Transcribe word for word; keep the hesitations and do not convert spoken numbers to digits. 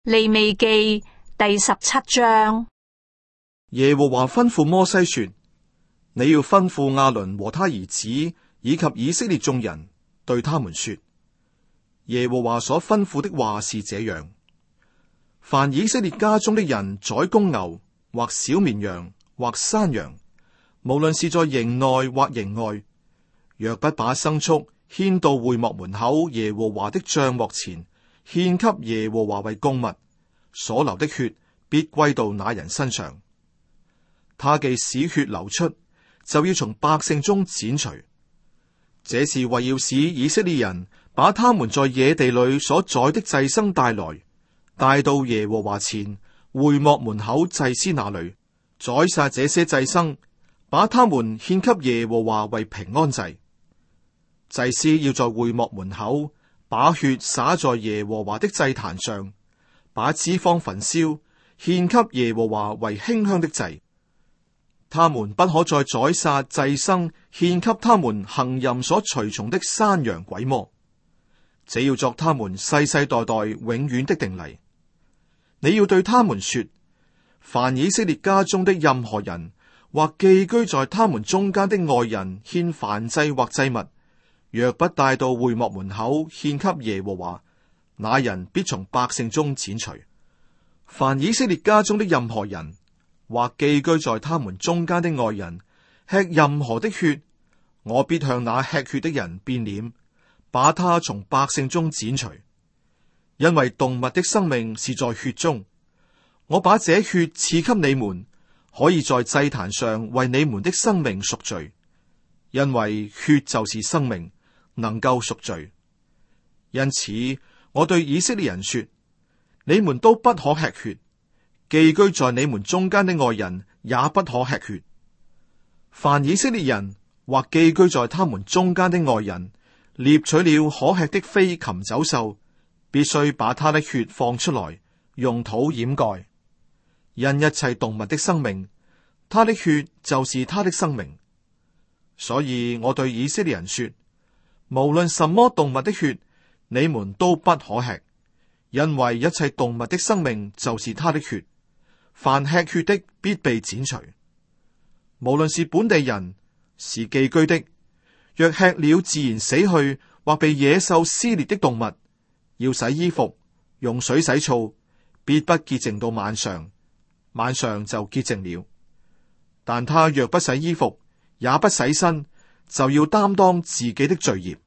利未記第十七章。 耶和華吩咐摩西說：你要吩咐亞倫和他兒子以及以色列眾人，對他們說：耶和華所吩咐的話是這樣：凡以色列家中的人宰公牛或小綿羊或山羊，無論是在營內或營外，若不把牲畜牽到會幕門口耶和華的帳幕前，獻給耶和華為供物，所流的血必歸到那人身上。他既使血流出，就要從百姓中剪除。這是為要使以色列人把他們在野地裏所宰的祭牲帶來，帶到耶和華前會幕門口祭司那裏，宰殺這些祭牲，把他們獻給耶和華為平安祭。祭司要在會幕門口把血灑在耶和華的祭壇上，把脂肪焚燒，獻給耶和華為馨香的祭。他們不可再宰殺祭牲，獻給他們行淫所隨從的山羊鬼魔。這要作他們世世代代永遠的定例。你要對他們說：凡以色列家中的任何人，或寄居在他們中間的外人獻燔祭或祭物，若不帶到會幕門口獻給耶和華，那人必從百姓中剪除。凡以色列家中的任何人，或寄居在他們中間的外人，吃任何的血，我必向那吃血的人變臉，把他從百姓中剪除。因為動物的生命是在血中，我把這血賜給你們，可以在祭壇上為你們的生命贖罪。因為血就是生命，能夠贖罪。因此，我對以色列人說：你們都不可吃血。寄居在你們中間的外人也不可吃血。凡以色列人或寄居在他們中間的外人，獵取了可吃的飛禽走獸，必須把他的血放出來，用土掩蓋。因一切動物的生命，他的血就是他的生命。所以我對以色列人說：無論什麼動物的血，你們都不可吃，因為一切動物的生命就是他的血。凡吃血的必被剪除。無論是本地人，是寄居的，若吃了自然死去或被野獸撕裂的動物，要洗衣服，用水洗澡，必不潔淨到晚上，晚上就潔淨了。但他若不洗衣服，也不洗身，就要擔當自己的罪孽。